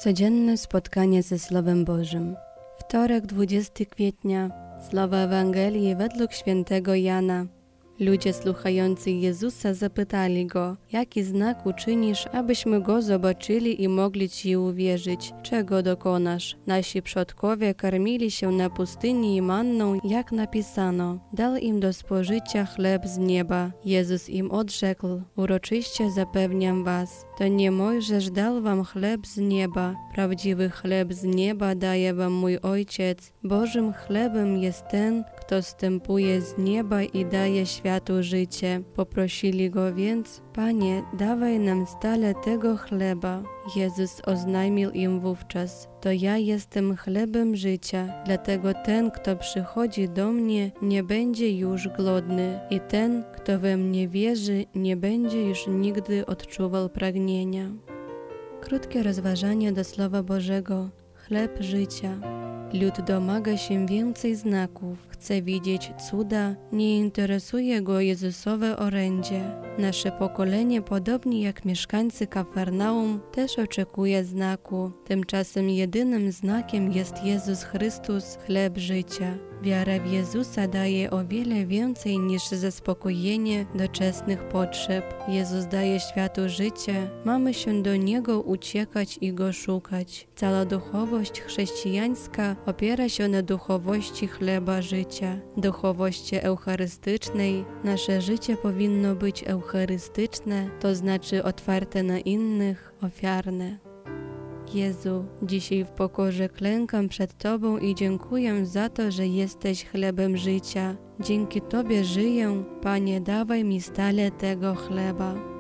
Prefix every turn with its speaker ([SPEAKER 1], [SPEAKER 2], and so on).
[SPEAKER 1] Codzienne spotkanie ze Słowem Bożym. Wtorek, 20 kwietnia. Słowa Ewangelii według świętego Jana. Ludzie słuchający Jezusa zapytali Go, jaki znak uczynisz, abyśmy Go zobaczyli i mogli Ci uwierzyć? Czego dokonasz? Nasi przodkowie karmili się na pustyni manną, jak napisano. Dał im do spożycia chleb z nieba. Jezus im odrzekł, uroczyście zapewniam was, to nie Mojżesz dał wam chleb z nieba. Prawdziwy chleb z nieba daje wam mój Ojciec. Bożym chlebem jest ten, kto zstępuje z nieba i daje światu życie. Poprosili Go więc, Panie, dawaj nam stale tego chleba. Jezus oznajmił im wówczas, to ja jestem chlebem życia, dlatego ten, kto przychodzi do mnie, nie będzie już głodny i ten, kto we mnie wierzy, nie będzie już nigdy odczuwał pragnienia. Krótkie rozważanie do Słowa Bożego. Chleb życia. Lud domaga się więcej znaków, chce widzieć cuda, nie interesuje go Jezusowe orędzie. Nasze pokolenie, podobnie jak mieszkańcy Kafarnaum, też oczekuje znaku. Tymczasem jedynym znakiem jest Jezus Chrystus, chleb życia. Wiara w Jezusa daje o wiele więcej niż zaspokojenie doczesnych potrzeb. Jezus daje światu życie, mamy się do Niego uciekać i Go szukać. Cała duchowość chrześcijańska opiera się na duchowości chleba życia, duchowości eucharystycznej. Nasze życie powinno być eucharystyczne, to znaczy otwarte na innych, ofiarne. Jezu, dzisiaj w pokorze klękam przed Tobą i dziękuję za to, że jesteś chlebem życia. Dzięki Tobie żyję, Panie, dawaj mi stale tego chleba.